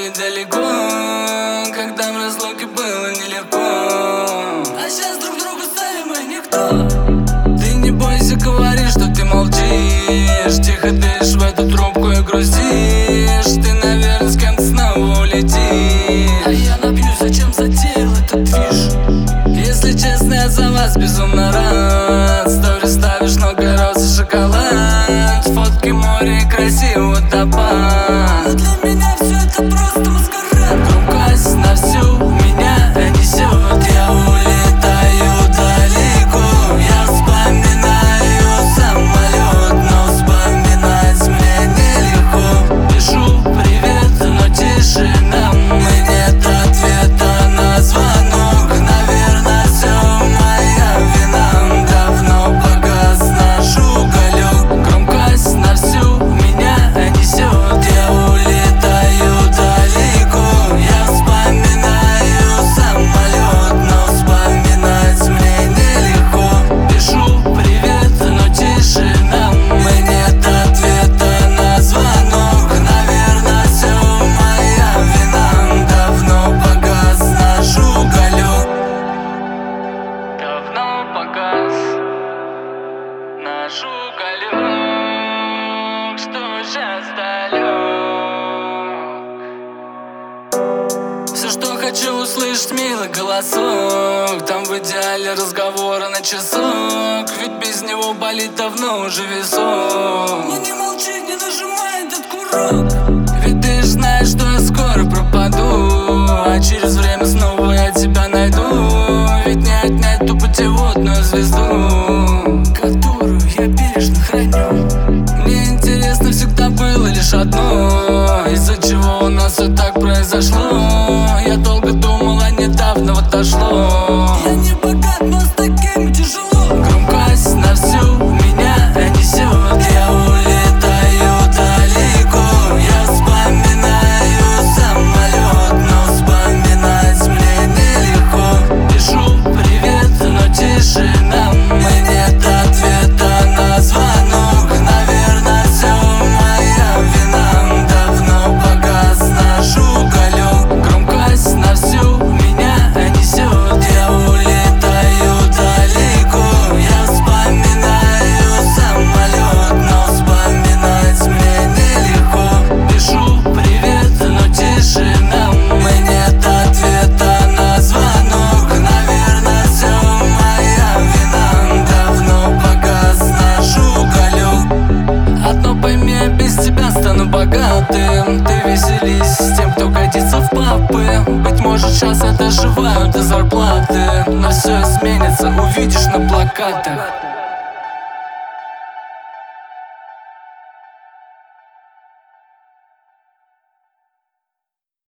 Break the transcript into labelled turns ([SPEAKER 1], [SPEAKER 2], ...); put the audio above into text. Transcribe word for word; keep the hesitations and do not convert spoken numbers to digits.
[SPEAKER 1] были далеко, когда в разлуке было нелегко. А сейчас друг другу стали мы никто. Ты не бойся, говори, что ты молчишь. Тихо дышишь в эту трубку и грустишь. Ты, наверное, с кем-то снова улетишь. А я напьюсь, зачем затеял этот движ? Если честно, я за вас безумно рад. Стори ставишь много роз и шоколад. Фотки море и красивый водопад. Но для меня все это просто маскарад. Громкость на всю меня несет. Я улетаю далеко. Я вспоминаю самолет, но вспоминать мне нелегко. Пишу привет, но тишина. И нет ответа на звонок. Наверное, все моя вина. Давно погас наш уголек. Громкость на всю меня несет. Я улетаю далеко. Я вспоминаю самолет, но вспоминать мне нелегко. Пишу привет, но тишина. И нет ответа на звонок. Наверное, все моя вина. Давно погас наш уголек. Давно погас наш уголек, что сейчас далек. Все, что хочу услышать, милый голосок. Там в идеале разговоры на часок. Ведь без него болит давно уже висок. Но не молчи, не нажимай этот курок. Ведь ты ж знаешь, что я скоро пропаду. А через время снова я тебя найду. Ведь не отнять ту путеводную звезду, которую я бережно храню. Мне интересно всегда было лишь одно: из-за чего у нас все так произошло. Я долго думал, а недавно вот дошло. Я не богат, но с таким тяжело. Громкость на всю меня несет. Я улетаю далеко. Я вспоминаю самолет, но вспоминать мне нелегко. Пишу привет, но тишина. И нет ответа на звонок. Наверное, все моя вина. Давно погас наш уголек. Громкость на всю меня несет. Я улетаю далеко. Я вспоминаю самолет, но вспоминать мне нелегко. Пишу привет, но тишина. И нет ответа на звонок. Наверное, все моя вина. Давно погас наш уголек. Одно пойми, я без тебя стану богатым. Ты веселись с тем, кто годится в папы. Быть может, сейчас я доживаю до зарплаты, но все изменится, увидишь на плакатах.